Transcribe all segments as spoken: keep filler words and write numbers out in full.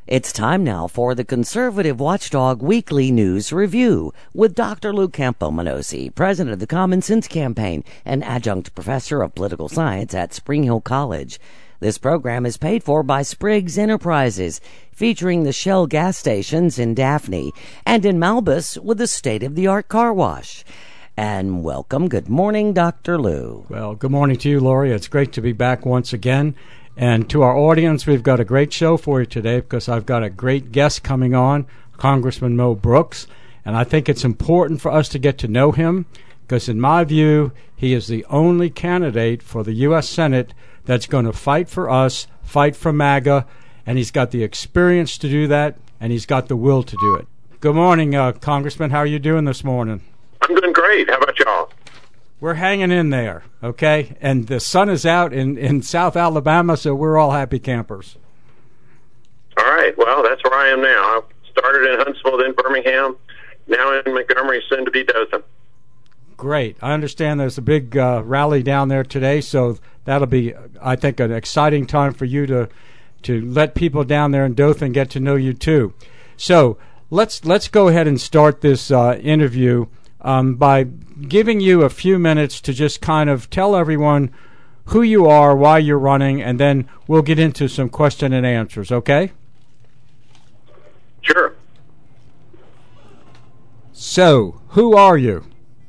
It's time now for the Conservative Watchdog Weekly News Review with Doctor Lou Campoamanosi, president of the Common Sense Campaign and adjunct professor of political science at Spring Hill College. This program is paid for by Spriggs Enterprises, featuring the Shell gas stations in Daphne and in Malbus with a state-of-the-art car wash. And welcome. Good morning, Doctor Lou. Well, good morning to you, Lori. It's great to be back once again. And to our audience, we've got a great show for you today because I've got a great guest coming on, Congressman Mo Brooks. And I think it's important for us to get to know him because, in my view, he is the only candidate for the U S Senate that's going to fight for us, fight for MAGA, and he's got the experience to do that, and he's got the will to do it. Good morning, uh, Congressman. How are you doing this morning? I'm doing great. How about y'all? We're hanging in there, okay? And the sun is out in, in South Alabama, so we're all happy campers. All right. Well, that's where I am now. I started in Huntsville, then Birmingham, now in Montgomery, soon to be Dothan. Great. I understand there's a big uh, rally down there today, so that'll be, I think, an exciting time for you to to let people down there in Dothan get to know you, too. So let's, let's go ahead and start this uh, interview Um, by giving you a few minutes to just kind of tell everyone who you are, why you're running, and then we'll get into some question and answers, okay? Sure. So, who are you?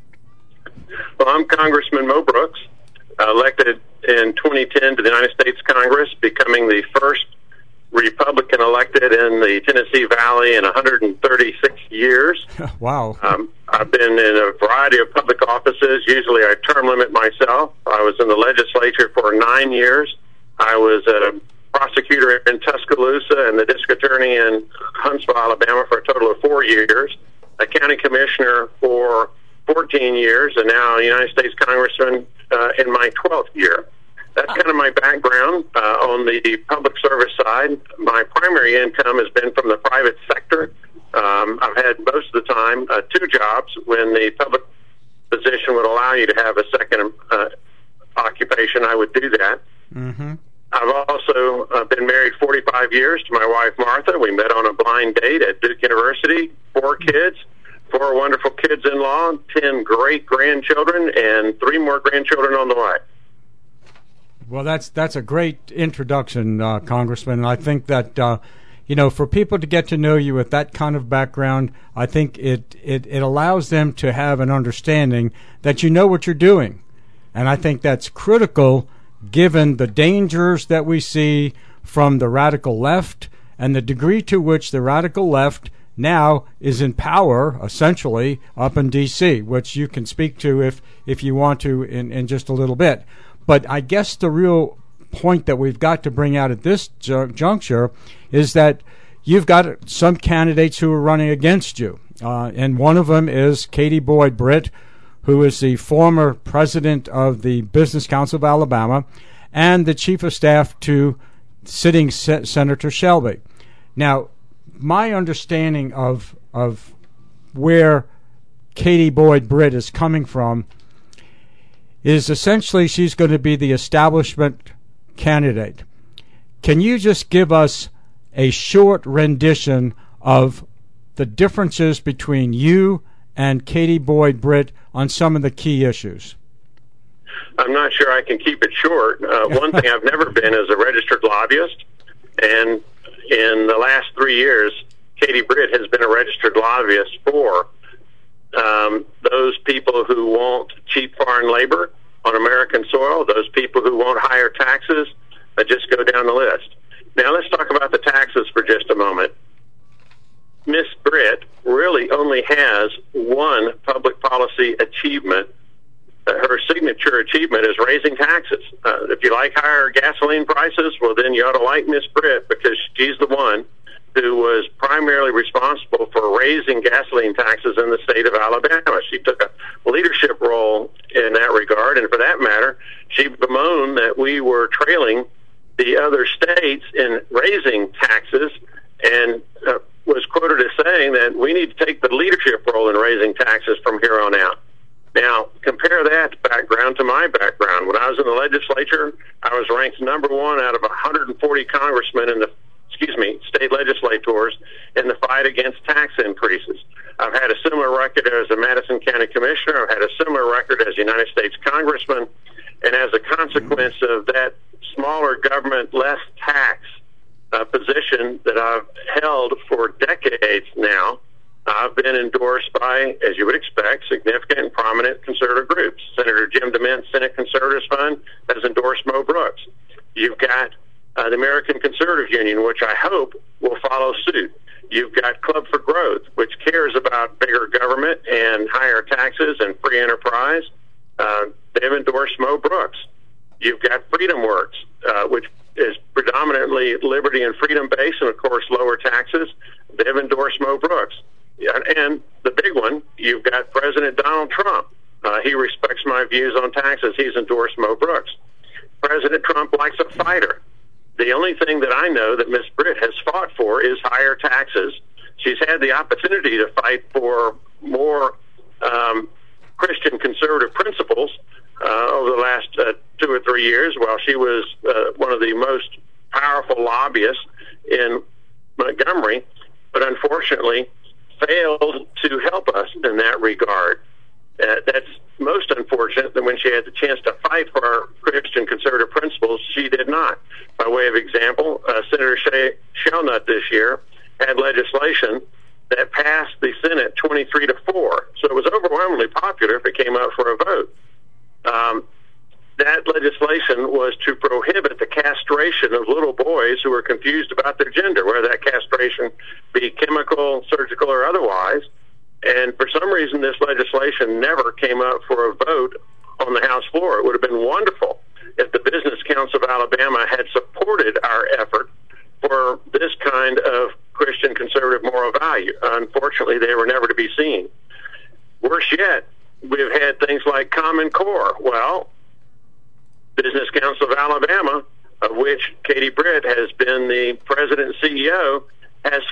Well, I'm Congressman Mo Brooks, uh, elected in twenty ten to the United States Congress, becoming the first Republican elected in the Tennessee Valley in one hundred thirty-six years. Wow. Um, I've been in a variety of public offices. Usually I term limit myself. I was in the legislature for nine years. I was a prosecutor in Tuscaloosa and the district attorney in Huntsville, Alabama for a total of four years, a county commissioner for fourteen years, and now a United States Congressman uh, in my twelfth year. That's kind of my background uh, on the public service side. My primary income has been from the private sector. Um, I've had most of the time uh, two jobs when the public position would allow you to have a second uh, occupation. I would do that. Mm-hmm. I've also uh, been married forty-five years to my wife, Martha. We met on a blind date at Duke University, four kids, four wonderful kids-in-law, ten great grandchildren, and three more grandchildren on the way. Well, that's that's a great introduction, uh, Congressman. I think that, uh, you know, for people to get to know you with that kind of background, I think it, it, it allows them to have an understanding that you know what you're doing. And I think that's critical given the dangers that we see from the radical left and the degree to which the radical left now is in power, essentially, up in D C, which you can speak to if, if you want to in, in just a little bit. But I guess the real point that we've got to bring out at this ju- juncture is that you've got some candidates who are running against you. Uh, and one of them is Katie Boyd Britt, who is the former president of the Business Council of Alabama and the chief of staff to sitting Se- Senator Shelby. Now, my understanding of of where Katie Boyd Britt is coming from is essentially she's going to be the establishment candidate. Can you just give us a short rendition of the differences between you and Katie Boyd Britt on some of the key issues? I'm not sure I can keep it short. Uh, one thing I've never been is a registered lobbyist, and in the last three years, Katie Britt has been a registered lobbyist for Um, those people who want cheap foreign labor on American soil, those people who want higher taxes, uh, just go down the list. Now let's talk about the taxes for just a moment. Miss Britt really only has one public policy achievement. Uh, her signature achievement is raising taxes. Uh, if you like higher gasoline prices, well then you ought to like Miss Britt because she's the one who was primarily responsible for raising gasoline taxes in the state of Alabama. She took a leadership role in that regard, and for that matter, she bemoaned that we were trailing the other states in raising taxes and uh, was quoted as saying that we need to take the leadership role in raising taxes from here on out. Now, compare that background to my background. When I was in the legislature, I was ranked number one out of one hundred forty congressmen in the excuse me, state legislators fight against tax increases. I've had a similar record as a Madison County Commissioner. I've had a similar record as a United States Congressman. And as a consequence of that smaller government, less tax uh, position that I've held for decades now, I've been endorsed by, as you would expect, significant and prominent conservative groups. Senator Jim DeMint, Senate Conservatives Fund, has endorsed Mo Brooks. You've got uh, the American Conservative Union, which I hope will follow suit. You've got Club for Growth, which cares about bigger government and higher taxes and free enterprise. Uh, they've endorsed Mo Brooks. You've got Freedom Works, uh, which is predominantly liberty and freedom based, and of course lower taxes. They've endorsed Mo Brooks. Yeah, and the big one, you've got President Donald Trump. Uh, he respects my views on taxes. He's endorsed Mo Brooks. President Trump likes a fighter. The only thing that I know that Miss Britt has fought for is higher taxes. She's had the opportunity to fight for more um, Christian conservative principles uh, over the last uh, two or three years while she was uh, one of the most powerful lobbyists in Montgomery, but unfortunately failed to help us in that regard. Uh, that's most unfortunate that when she had the chance to fight for our Christian conservative principles, she did not. By way of example, uh, Senator Shay Shelnut this year had legislation that passed the Senate twenty-three to four. So it was overwhelmingly popular if it came up for a vote. Um, that legislation was to prohibit the castration of little boys who were confused about their gender, whether that castration be chemical, surgical, or otherwise. And for some reason, this legislation never came up for a vote on the House floor. It would have been wonderful if the Business Council of Alabama had supported our effort for this kind of Christian conservative moral value. Unfortunately, they were never to be seen. Worse yet, we've had things like Common Core. Well, Business Council of Alabama, of which Katie Britt has been the president and C E O, has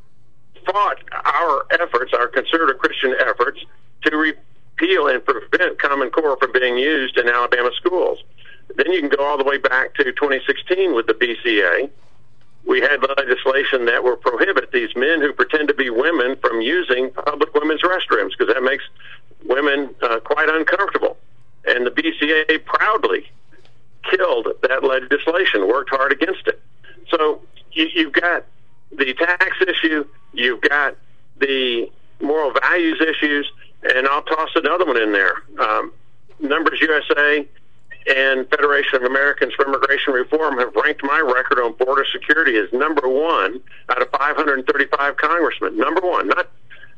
fought our efforts, our conservative Christian efforts, to repeal and prevent Common Core from being used in Alabama schools. Then you can go all the way back to twenty sixteen with the B C A. We had legislation that will prohibit these men who pretend to be women from using public women's restrooms because that makes women uh, quite uncomfortable. And the B C A proudly killed that legislation, worked hard against it. So you, you've got the tax issue, you've got the moral values issues, and I'll toss another one in there. Um, Numbers U S A and Federation of Americans for Immigration Reform have ranked my record on border security as number one out of five hundred thirty-five congressmen. Number one, not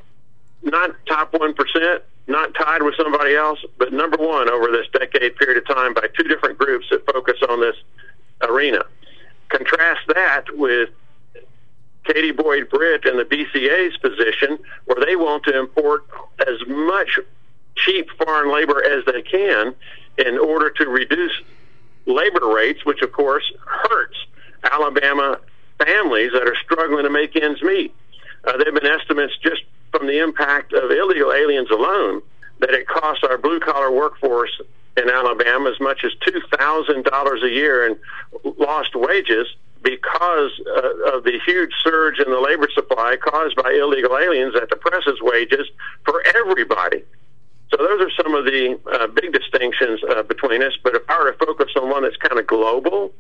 not top one percent, not tied with somebody else, but number one over this decade period of time by two different groups that focus on this arena. Contrast that with Katie Boyd Britt and the B C A's position, where they want to import as much cheap foreign labor as they can in order to reduce labor rates, which of course hurts Alabama families that are struggling to make ends meet. Uh, there have been estimates just from the impact of illegal aliens alone that it costs our blue-collar workforce in Alabama as much as two thousand dollars a year in lost wages because uh, of the huge surge in the labor supply caused by illegal aliens that depresses wages for everybody. So those are some of the uh, big distinctions uh, between us. But if I were to focus on one that's kind of global,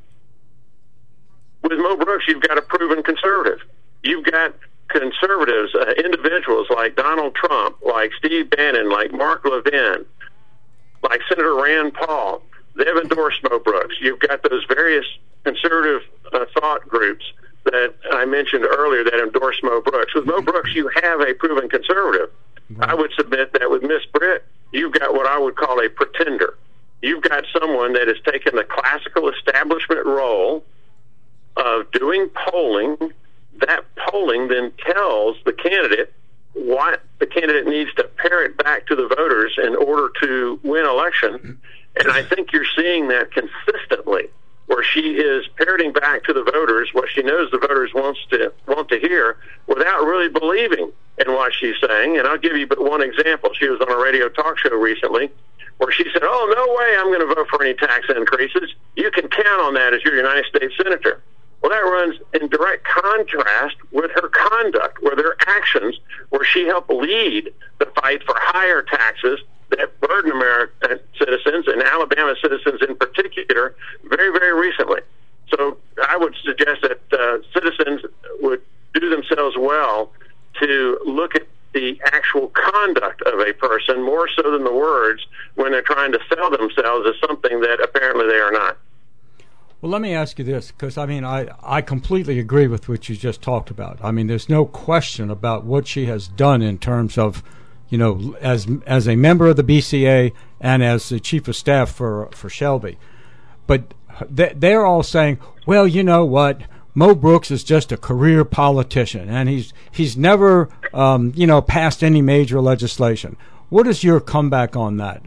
with Mo Brooks, you've got a proven conservative. You've got conservatives, uh, individuals like Donald Trump, like Steve Bannon, like Mark Levin, like Senator Rand Paul. They've endorsed Mo Brooks. You've got those various conservative uh, thought groups that I mentioned earlier that endorse Mo Brooks. With Mo Brooks, you have a proven conservative. I would submit that with Miss Britt, you've got what I would call a pretender. You've got someone that has taken the classical establishment role of doing polling. That polling then tells the candidate what the candidate needs to parrot back to the voters in order to win election. And I think you're seeing that consistently, where she is parroting back to the voters what she knows the voters wants to want to hear without really believing in what she's saying. And I'll give you but one example. She was on a radio talk show recently where she said, oh, no way I'm going to vote for any tax increases. You can count on that as your United States Senator. Well, that runs in direct contrast with her conduct, with her actions, where she helped lead the fight for higher taxes that burden American citizens and Alabama citizens in particular very, very recently. So I would suggest that uh, citizens would do themselves well to look at the actual conduct of a person more so than the words when they're trying to sell themselves as something that apparently they are not. Well, let me ask you this, because, I mean, I, I completely agree with what you just talked about. I mean, there's no question about what she has done in terms of, you know, as as a member of the B C A and as the chief of staff for, for Shelby. But they, they're all saying, well, you know what, Mo Brooks is just a career politician, and he's he's never, um, you know, passed any major legislation. What is your comeback on that?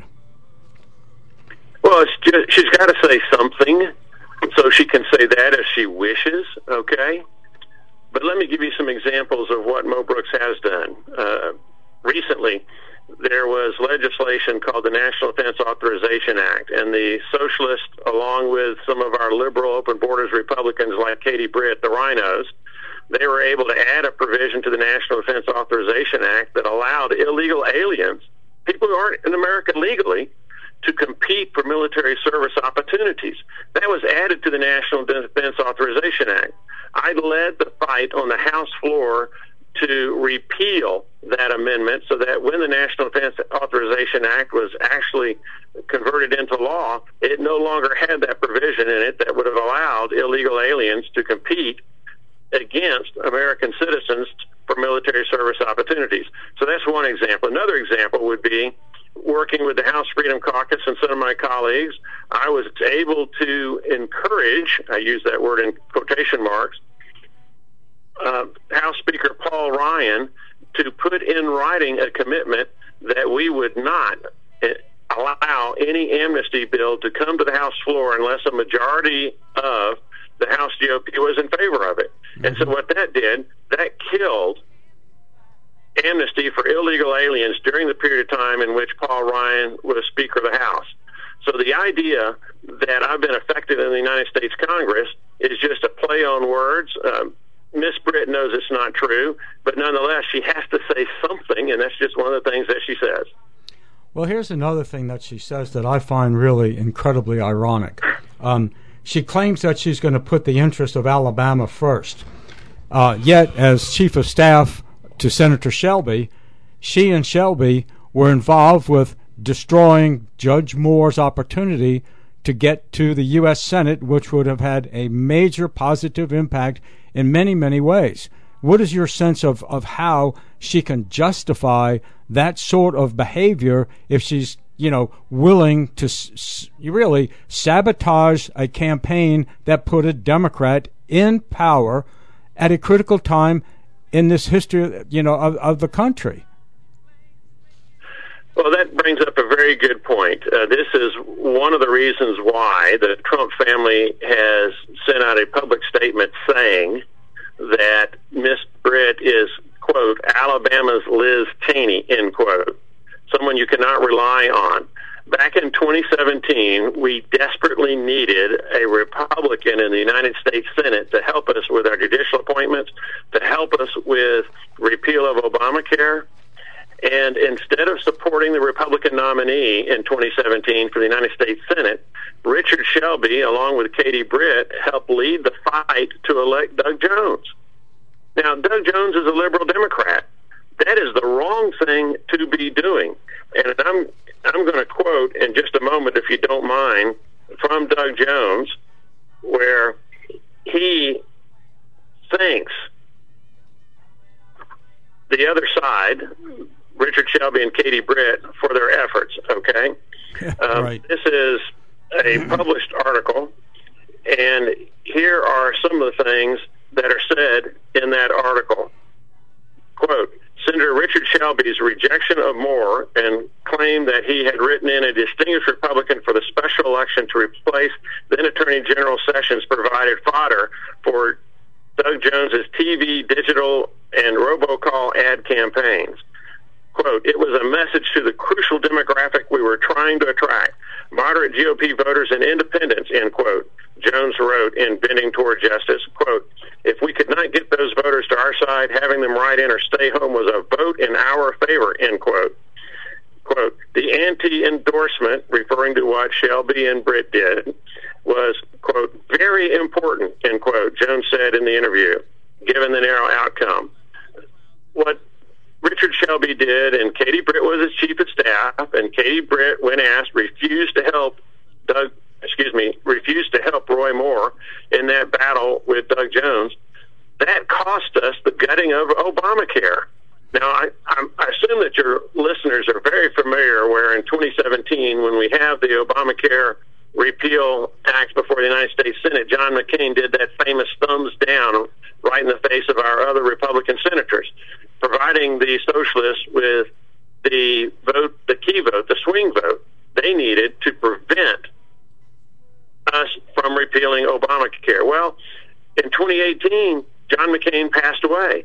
Well, it's just, she's got to say something. So she can say that if she wishes, okay? But let me give you some examples of what Mo Brooks has done. Uh, recently, there was legislation called the National Defense Authorization Act, and the socialists, along with some of our liberal open borders Republicans like Katie Britt, the Rhinos, they were able to add a provision to the National Defense Authorization Act that allowed illegal aliens, people who aren't in America legally, to compete for military service opportunities. That was added to the National Defense Authorization Act. I led the fight on the House floor to repeal that amendment so that when the National Defense Authorization Act was actually converted into law, it no longer had that provision in it that would have allowed illegal aliens to compete against American citizens for military service opportunities. So that's one example. Another example would be working with the House Freedom Caucus and some of my colleagues. I was able to encourage, I use that word in quotation marks, uh, House Speaker Paul Ryan to put in writing a commitment that we would not allow any amnesty bill to come to the House floor unless a majority of the House G O P was in favor of it. Mm-hmm. And so what that did, that killed amnesty for illegal aliens during the period of time in which Paul Ryan was Speaker of the House. So the idea that I've been effective in the United States Congress is just a play on words. Um, Miss Britt knows it's not true, but nonetheless, she has to say something, and that's just one of the things that she says. Well, here's another thing that she says that I find really incredibly ironic. Um, she claims that she's going to put the interest of Alabama first. Uh, yet, as Chief of Staff to Senator Shelby, she and Shelby were involved with destroying Judge Moore's opportunity to get to the U S Senate, which would have had a major positive impact in many, many ways. What is your sense of, of how she can justify that sort of behavior if she's, you know, willing to s- really sabotage a campaign that put a Democrat in power at a critical time in this history, you know, of, of the country? Well, that brings up a very good point. Uh, this is one of the reasons why the Trump family has sent out a public statement saying that Miss Britt is, quote, Alabama's Liz Cheney, end quote, someone you cannot rely on. Back in twenty seventeen, we desperately needed a Republican in the United States Senate to help us with our judicial appointments, to help us with repeal of Obamacare. And instead of supporting the Republican nominee in twenty seventeen for the United States Senate, Richard Shelby, along with Katie Britt, helped lead the fight to elect Doug Jones. Now, Doug Jones is a liberal Democrat. That is the wrong thing to be doing. And I'm I'm going to quote in just a moment, if you don't mind, from Doug Jones, where he thanks the other side, Richard Shelby and Katie Britt, for their efforts, okay? Um, right. This is a published article, and here are some of the things that are said in that article. Quote, Senator Richard Shelby's rejection of Moore and claim that he had written in a distinguished Republican for the special election to replace then Attorney General Sessions provided fodder for Doug Jones's T V, digital, and robocall ad campaigns. Quote, it was a message to the crucial demographic we were trying to attract, moderate G O P voters and independents, end quote. Jones wrote in Bending Toward Justice, quote, "If we could not get those voters to our side, having them write in or stay home was a vote in our favor," end quote. Quote, "The anti-endorsement," referring to what Shelby and Britt did, was, quote, "very important," end quote, Jones said in the interview, given the narrow outcome. What Richard Shelby did, and Katie Britt was his chief of staff, and Katie Britt, when asked, refused to help Doug, excuse me, refused to help Roy Moore in that battle with Doug Jones. That cost us the gutting of Obamacare. Now, I, I, I assume that your listeners are very familiar where in twenty seventeen, when we have the Obamacare Repeal Act before the United States Senate, John McCain did that famous thumbs down right in the face of our other Republican senators, providing the socialists with the vote, the key vote, the swing vote they needed to prevent us from repealing Obamacare. Well, in twenty eighteen, John McCain passed away.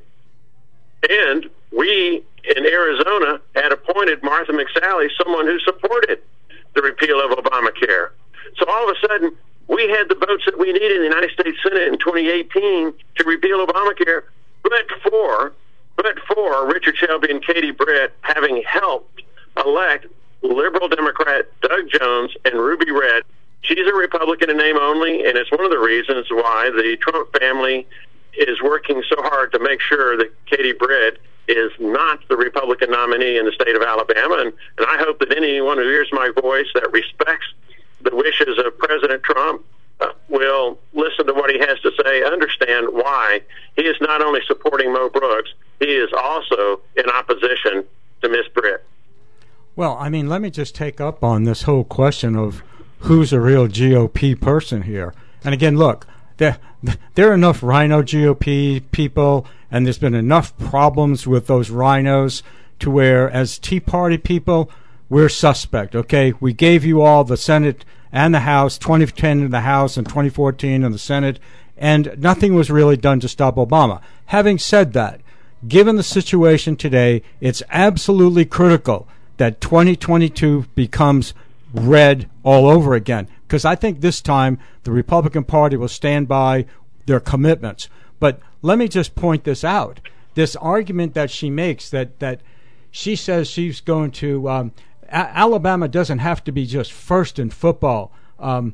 And we in Arizona had appointed Martha McSally, someone who supported the repeal of Obamacare. So all of a sudden, we had the votes that we needed in the United States Senate in twenty eighteen to repeal Obamacare, but for, but for Richard Shelby and Katie Britt having helped elect liberal Democrat Doug Jones and Ruby Red. She's a Republican in name only, and it's one of the reasons why the Trump family is working so hard to make sure that Katie Britt is not the Republican nominee in the state of Alabama. And, and I hope that anyone who hears my voice that respects the wishes of President Trump uh, will listen to what he has to say, understand why he is not only supporting Mo Brooks, he is also in opposition to Miss Britt. Well, I mean, let me just take up on this whole question of who's a real G O P person here. And again, look, there, there are enough Rhino G O P people, and there's been enough problems with those rhinos to where, as Tea Party people, we're suspect, okay? We gave you all the Senate and the House, twenty ten in the House and twenty fourteen in the Senate, and nothing was really done to stop Obama. Having said that, given the situation today, it's absolutely critical that twenty twenty-two becomes red all over again, because I think this time the Republican Party will stand by their commitments. But let me just point this out. This argument that she makes, that, that she says she's going to, um, A- Alabama doesn't have to be just first in football. Um,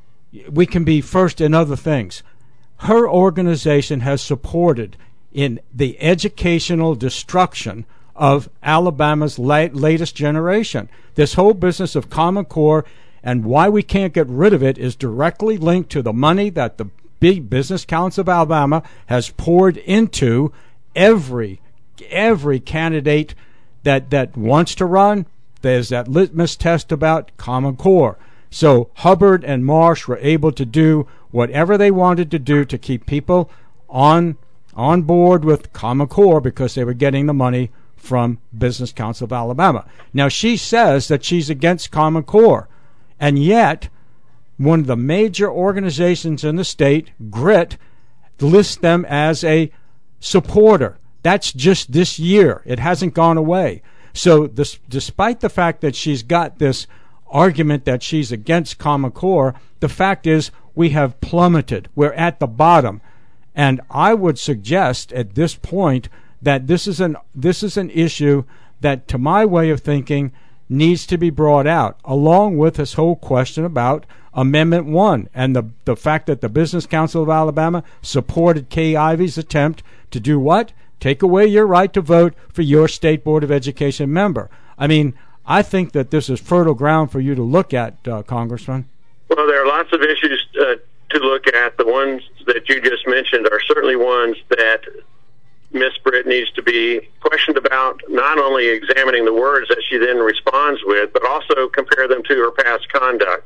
we can be first in other things. Her organization has supported in the educational destruction of Alabama's late, latest generation. This whole business of Common Core and why we can't get rid of it is directly linked to the money that the big business council of Alabama has poured into every every candidate that, that wants to run. There's that litmus test about Common Core. So Hubbard and Marsh were able to do whatever they wanted to do to keep people on on board with Common Core because they were getting the money from Business Council of Alabama. Now, she says that she's against Common Core, and yet one of the major organizations in the state, Grit, lists them as a supporter. That's just this year. It hasn't gone away. So this, despite the fact that she's got this argument that she's against Common Core, the fact is we have plummeted. We're at the bottom. And I would suggest at this point that this is an this is an issue that, to my way of thinking, needs to be brought out, along with this whole question about Amendment one and the, the fact that the Business Council of Alabama supported Kay Ivey's attempt to do what? Take away your right to vote for your State Board of Education member. I mean, I think that this is fertile ground for you to look at, uh, Congressman. Well, there are lots of issues uh, to look at. The ones that you just mentioned are certainly ones that Miss Britt needs to be questioned about, not only examining the words that she then responds with, but also compare them to her past conduct.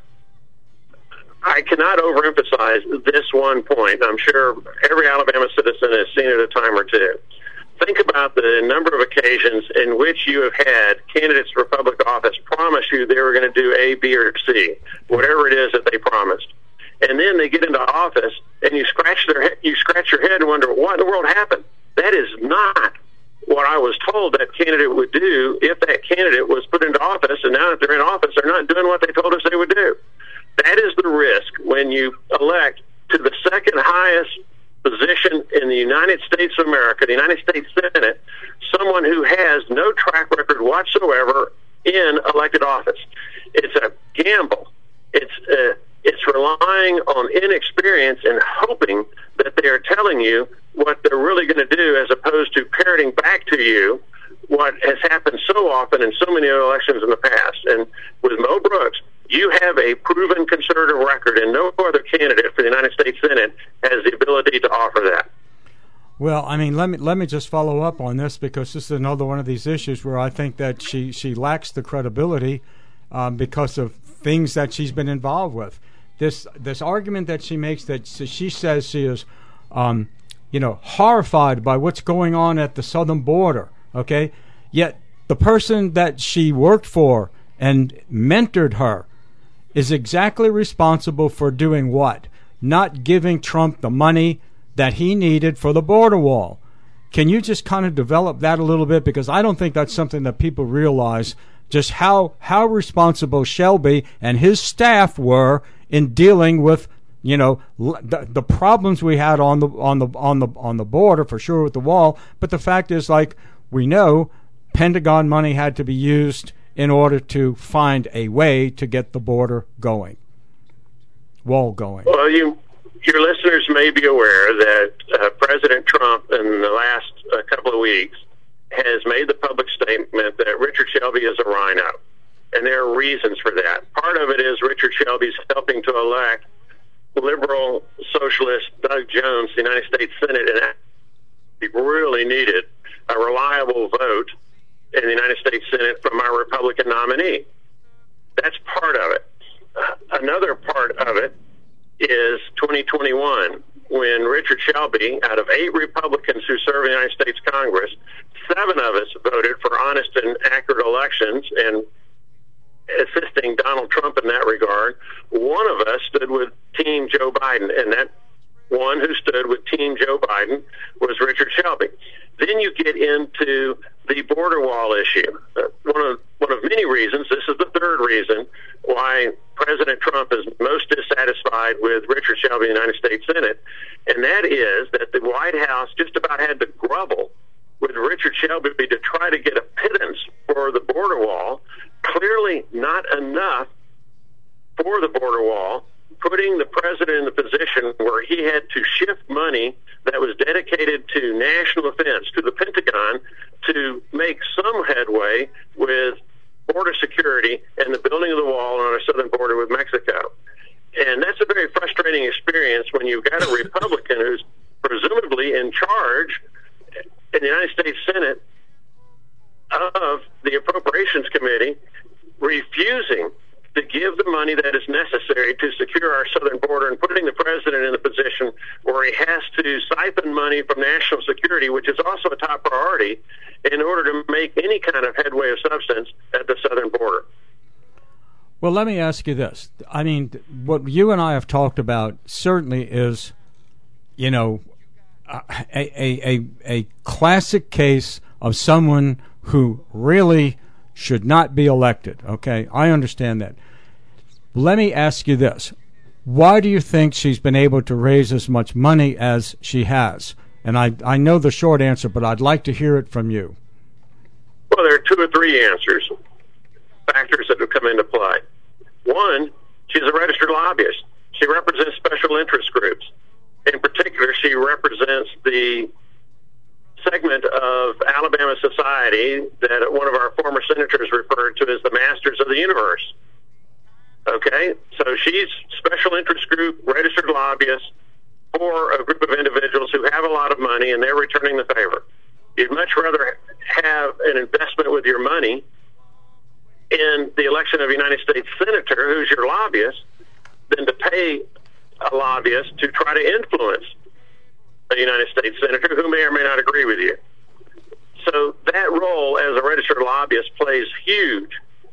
I cannot overemphasize this one point. I'm sure every Alabama citizen has seen it a time or two. Think about the number of occasions in which you have had candidates for public office promise you they were going to do A, B, or C, whatever it is that they promised. And then they get into office, and you scratch their he- you scratch your head and wonder, what in the world happened? That is not what I was told that candidate would do if that candidate was put into office, and now that they're in office, they're not doing what they told us they would do. That is the risk when you elect to the second highest position in the United States of America, the United States Senate, someone who has no track record whatsoever in elected office. It's a gamble. It's uh, it's relying on inexperience and hoping that they are telling you what they're really going to do, as opposed to parroting back to you what has happened so often in so many elections in the past. And with Mo Brooks, you have a proven conservative record, and no other candidate for the United States Senate has the ability to offer that. Well, I mean, let me let me just follow up on this, because this is another one of these issues where I think that she, she lacks the credibility um, because of things that she's been involved with. This this argument that she makes, that she says she is, um, you know, horrified by what's going on at the southern border. Okay, yet the person that she worked for and mentored her is exactly responsible for doing what? Not giving Trump the money that he needed for the border wall. Can you just kind of develop that a little bit? Because I don't think that's something that people realize, just how how responsible Shelby and his staff were in dealing with, you know, the, the problems we had on the on the on the on the border, for sure, with the wall. But the fact is, like we know, Pentagon money had to be used in order to find a way to get the border going, wall going. Well, you, your listeners may be aware that uh, President Trump, in the last uh, couple of weeks, has made the public statement that Richard Shelby is a rhino, and there are reasons for that. Part of it is Richard Shelby's helping to elect liberal socialist Doug Jones to the United States Senate, and he really needed a reliable vote in the United States Senate from our Republican nominee. That's part of it. Uh, another part of it is twenty twenty-one, when Richard Shelby, out of eight Republicans who serve in the United States Congress, seven of us voted for honest and accurate elections and assisting Donald Trump in that regard. One of us stood with Team Joe Biden, and that one who stood with Team Joe Biden was Richard Shelby. Then you get into the border wall issue. Uh, one of one of many reasons, this is the third reason, why President Trump is most dissatisfied with Richard Shelby in the United States Senate, and that is that the White House just about had to grovel with Richard Shelby to try to get a pittance for the border wall. Clearly not enough for the border wall, putting the president in the position where he had to shift money that was dedicated to national defense, to the Pentagon, to make some headway with border security and the building of the wall on our southern border with Mexico. And that's a very frustrating experience when you've got a Republican who's presumably in charge in the United States Senate of the Appropriations Committee, refusing to give the money that is necessary to secure our southern border, and putting the president in a position where he has to siphon money from national security, which is also a top priority, in order to make any kind of headway of substance at the southern border. Well, let me ask you this. I mean, what you and I have talked about certainly is, you know, a, a, a, a classic case of someone who really should not be elected. Okay, I understand that. Let me ask you this. Why do you think she's been able to raise as much money as she has? And I, I know the short answer, but I'd like to hear it from you. Well, there are two or three answers, factors that have come into play. One, she's a registered lobbyist. She represents special interest groups. In particular, she represents the segment of Alabama society that one of our former senators referred to as the masters of the universe. Okay, so she's special interest group, registered lobbyist for a group of individuals who have a lot of money, and they're returning the favor. You'd much rather have an investment with your money in the election of a United States senator who's your lobbyist than to pay a lobbyist to try to influence a United States senator who may or may not agree with you. So that role as a registered lobbyist plays huge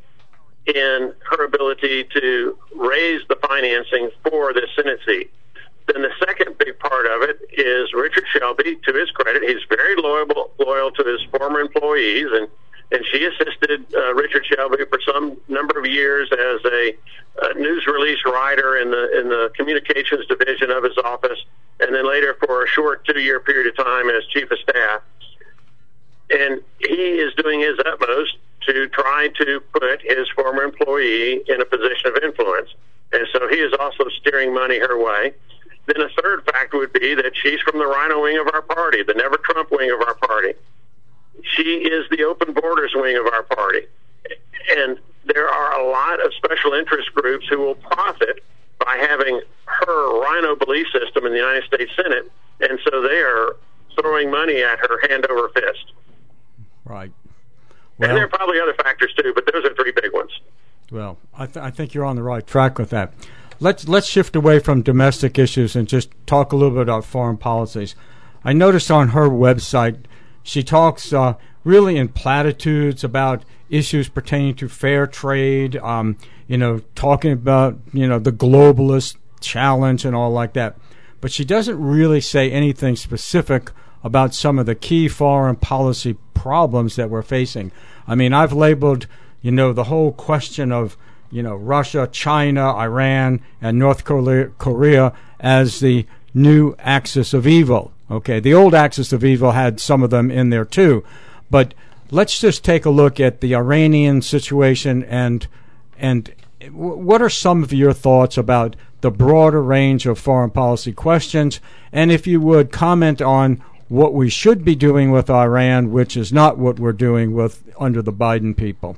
in her ability to raise the financing for this Senate seat. Then the second big part of it is Richard Shelby. To his credit, he's very loyal, loyal to his former employees, and and she assisted uh, Richard Shelby for some number of years as a, a news release writer in the in the communications division of his office, and then later for a short two-year period of time as chief of staff. And he is doing his utmost to try to put his former employee in a position of influence. And so he is also steering money her way. Then a third factor would be that she's from the Rhino wing of our party, the Never Trump wing of our party. She is the Open Borders wing of our party. And there are a lot of special interest groups who will profit by having her Rhino belief system in the United States Senate. And so they are throwing money at her hand over fist. Right. Well, and there are probably other factors too, but those are three big ones. Well, I, th- I think you're on the right track with that. Let's let's shift away from domestic issues and just talk a little bit about foreign policies. I noticed on her website she talks uh, really in platitudes about issues pertaining to fair trade. Um, you know, talking about you know the globalist challenge and all like that, but she doesn't really say anything specific about some of the key foreign policy problems that we're facing. I mean, I've labeled, you know, the whole question of, you know, Russia, China, Iran, and North Korea as the new axis of evil. Okay, the old axis of evil had some of them in there too. But let's just take a look at the Iranian situation and and what are some of your thoughts about the broader range of foreign policy questions? And if you would comment on what we should be doing with Iran, which is not what we're doing with under the Biden people.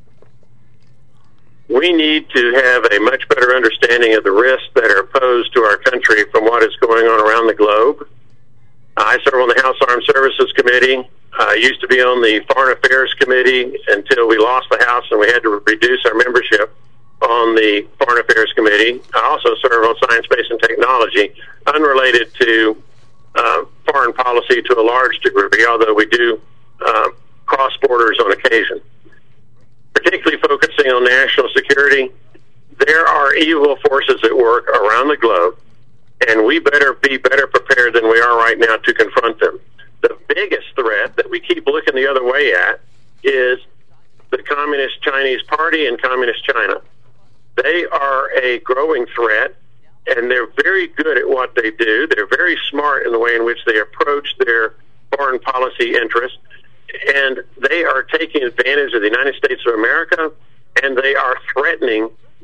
We need to have a much better understanding of the risks that are posed to our country from what is going on around the globe. I serve on the House Armed Services Committee. I used to be on the Foreign Affairs Committee until we lost the House and we had to reduce our membership on the Foreign Affairs Committee. I also serve on Science, Space, and Technology, unrelated to uh, foreign policy to a large degree, although we do uh, cross borders on occasion. Particularly focusing on national security, there are evil forces at work around the globe, and we better be better prepared than we are right now to confront them. The biggest threat that we keep looking the other way at is the Communist Chinese Party and Communist China. They are a growing threat, and they're very good at what they do. They're very smart in the way in which they approach their foreign policy interests, and they are taking advantage of the United States of America, and they are threatening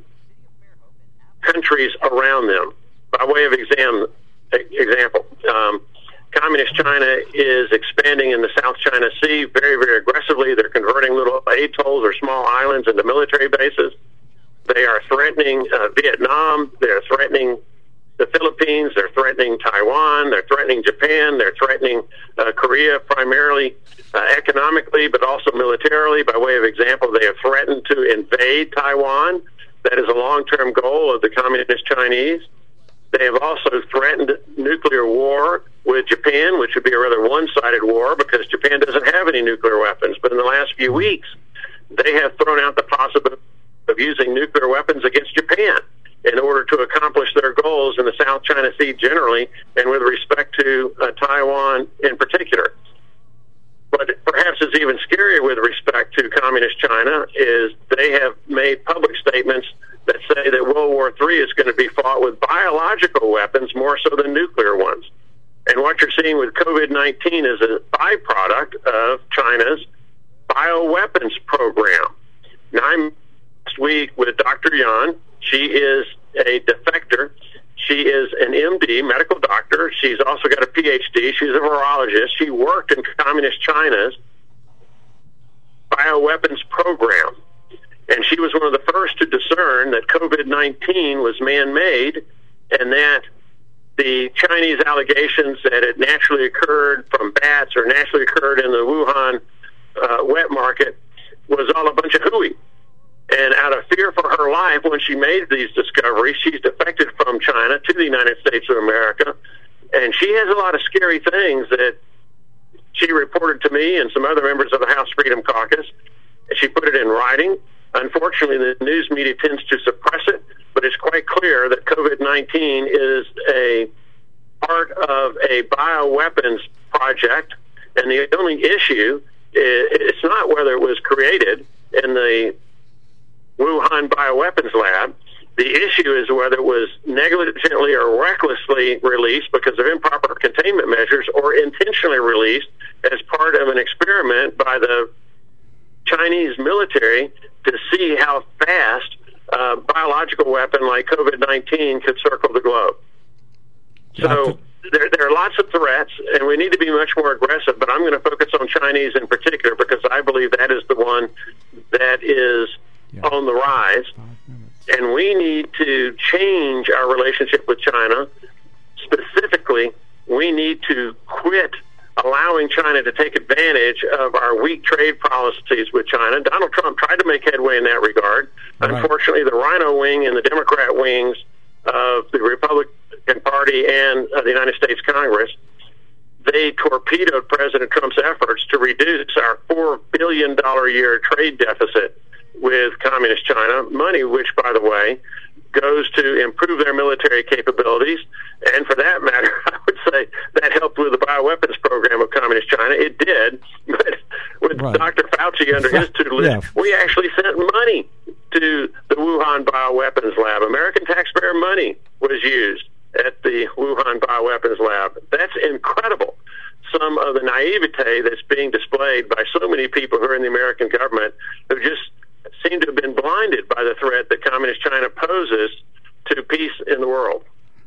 countries around them. By way of exam, example, um, Communist China is expanding in the South China Sea very, very aggressively. They're converting little atolls or small islands into military bases. They are threatening uh, Vietnam. They're threatening the Philippines. They're threatening Taiwan. They're threatening Japan. They're threatening uh, Korea, primarily uh, economically, but also militarily. By way of example, they have threatened to invade Taiwan. That is a long-term goal of the Communist Chinese. They have also threatened nuclear war with Japan, which would be a rather one-sided war because Japan doesn't have any nuclear weapons. But in the last few weeks, they have thrown out the possibility of using nuclear weapons against Japan in order to accomplish their goals in the South China Sea generally and with respect to uh, Taiwan in particular. But perhaps it's even scarier with respect to Communist China is they have made public statements that say that World War Three is going to be fought with biological weapons more so than nuclear ones. And what you're seeing with COVID nineteen is a byproduct of China's bioweapons program. Now, I'm last week with Doctor Yan. She is a defector. She is an M D, medical doctor. She's also got a P H D. She's a virologist. She worked in Communist China's bioweapons program. And she was one of the first to discern that COVID nineteen was man-made and that the Chinese allegations that it naturally occurred from bats or naturally occurred in the Wuhan uh, wet market was all a bunch of hooey. And out of fear for her life, when she made these discoveries, she's defected from China to the United States of America. And she has a lot of scary things that she reported to me and some other members of the House Freedom Caucus. She put it in writing. Unfortunately, the news media tends to suppress it, but it's quite clear that COVID nineteen is a part of a bioweapons project, and the only issue It's not whether it was created in the Wuhan bioweapons lab. The issue is whether it was negligently or recklessly released because of improper containment measures or intentionally released as part of an experiment by the Chinese military to see how fast a biological weapon like COVID nineteen could circle the globe. So there, there are lots of threats, and we need to be much more aggressive, but I'm going to focus on Chinese in particular because I believe that is the one that is yeah. on the rise. And we need to change our relationship with China. Specifically, we need to quit allowing China to take advantage of our weak trade policies with China. Donald Trump tried to make headway in that regard. Right. Unfortunately, the Rhino wing and the Democrat wings of the Republican Party and uh, the United States Congress, they torpedoed President Trump's efforts to reduce our four billion dollars a year trade deficit with Communist China, money which, by the way, goes to improve their military capabilities. And for that matter, I would say that helped with the bioweapons program of Communist China. It did. But with right. Doctor Fauci under his tutelage, yeah. we actually sent money to the Wuhan bioweapons lab. American taxpayer money was used at the Wuhan bioweapons lab. That's incredible. Some of the naivete that's being displayed by so many people who are in the American government who just seem to have been blinded by the threat that Communist China poses to peace in the world.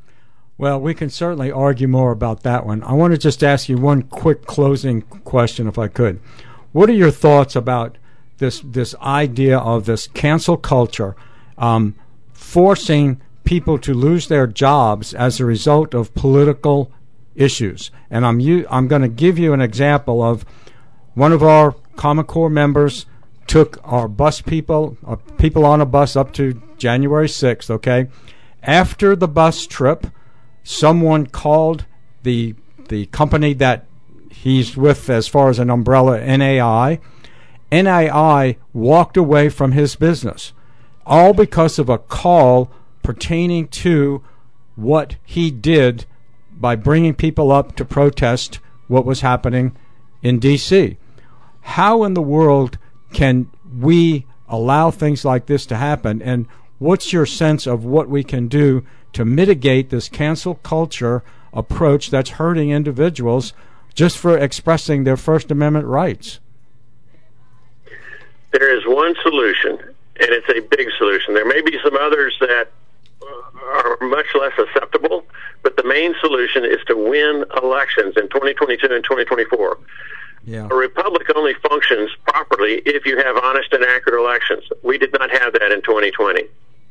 Well, we can certainly argue more about that one. I want to just ask you one quick closing question, if I could. What are your thoughts about this this idea of this cancel culture um, forcing people to lose their jobs as a result of political issues? And I'm u- I'm going to give you an example of one of our Common Core members took our bus people, uh, people on a bus up to January sixth, okay? After the bus trip, someone called the the company that he's with as far as an umbrella, N A I. N A I walked away from his business, all because of a call pertaining to what he did by bringing people up to protest what was happening in D C. How in the world can we allow things like this to happen? And what's your sense of what we can do to mitigate this cancel culture approach that's hurting individuals just for expressing their First Amendment rights? There is one solution, and it's a big solution. There may be some others that are much less acceptable, but the main solution is to win elections in twenty twenty-two and twenty twenty-four. Yeah. A republic only functions properly if you have honest and accurate elections. We did not have that in twenty twenty.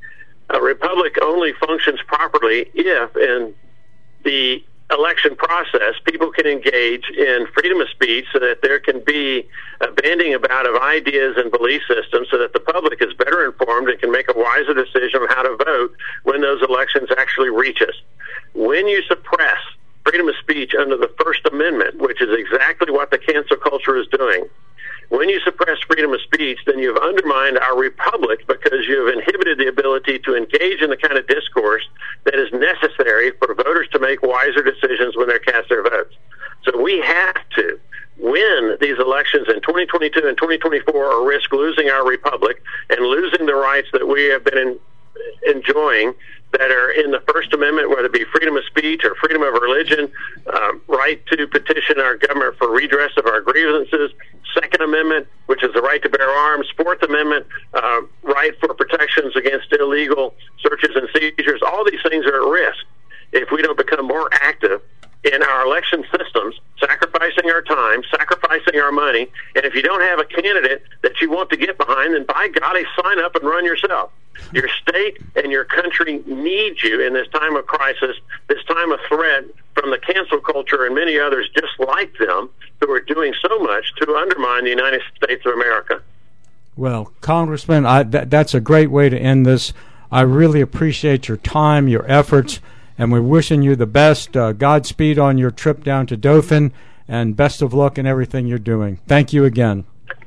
A republic only functions properly if, in the election process, people can engage in freedom of speech so that there can be a banding about of ideas and belief systems so that the public is better informed and can make a wiser decision on how to vote when those elections actually reach us. When you suppress freedom of speech under the First Amendment, which is exactly what the cancel culture is doing, when you suppress freedom of speech, then you've undermined our republic because you've inhibited the ability to engage in the kind of discourse that is necessary for voters to make wiser decisions when they cast their votes. So we have to win these elections in twenty twenty-two and twenty twenty-four or risk losing our republic and losing the rights that we have been in, enjoying that are in the First Amendment, whether it be freedom of speech or freedom of religion, uh, right to petition our government for redress of our grievances, Second Amendment, which is the right to bear arms, Fourth Amendment, uh, right for protections against illegal searches and seizures. All these things are at risk if we don't become more active in our election systems, sacrificing our time, sacrificing our money. And if you don't have a candidate that you want to get behind, then by golly, sign up and run yourself. Your state and your country need you in this time of crisis, this time of threat from the cancel culture and many others just like them who are doing so much to undermine the United States of America. Well, Congressman, I, th- that's a great way to end this. I really appreciate your time, your efforts, and we're wishing you the best. Uh, Godspeed on your trip down to Dothan, and best of luck in everything you're doing. Thank you again.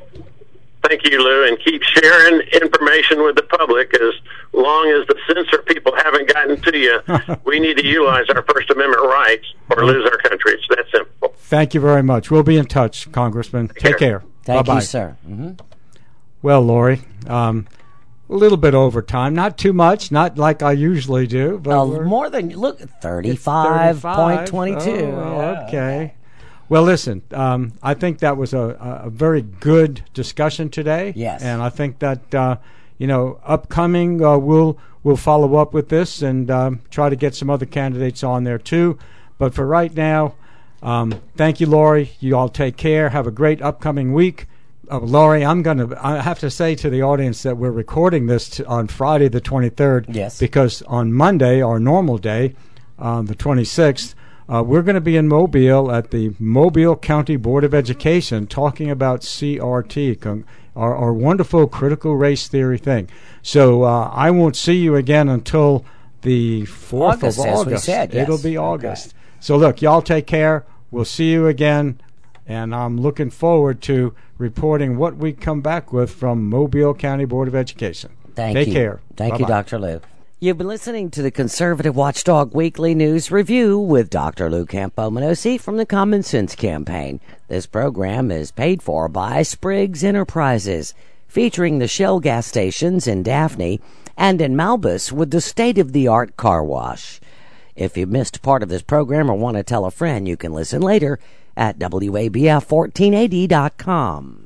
Thank you, Lou, and keep sharing information with the public. As long as the censor people haven't gotten to you, we need to utilize our First Amendment rights or lose our country. It's that simple. Thank you very much. We'll be in touch, Congressman. Take, Take care. care. Thank Bye-bye. you, sir. Mm-hmm. Well, Lori, um, a little bit over time. Not too much, not like I usually do. But Uh, we're- more than, look, thirty-five point two two. Oh, Yeah. okay. Well, listen, um, I think that was a, a very good discussion today. Yes. And I think that, uh, you know, upcoming, uh, we'll, we'll follow up with this and um, try to get some other candidates on there, too. But for right now, um, thank you, Lori. You all take care. Have a great upcoming week. Uh, Lori, I'm going to I have to say to the audience that we're recording this t- on Friday the twenty-third. Yes. Because on Monday, our normal day, um, the twenty-sixth, uh, we're going to be in Mobile at the Mobile County Board of Education talking about C R T, con- our, our wonderful critical race theory thing. So uh, I won't see you again until the fourth August, of as we August. said, yes. It'll be Okay. August. So look, y'all take care. We'll see you again. And I'm looking forward to reporting what we come back with from Mobile County Board of Education. Thank Take you. care. Thank you, Bye-bye. Doctor Lou. You've been listening to the Conservative Watchdog Weekly News Review with Doctor Lou Campomenosi from the Common Sense Campaign. This program is paid for by Spriggs Enterprises, featuring the Shell gas stations in Daphne and in Malbus with the state-of-the-art car wash. If you missed part of this program or want to tell a friend, you can listen later at W A B F fourteen eighty dot com.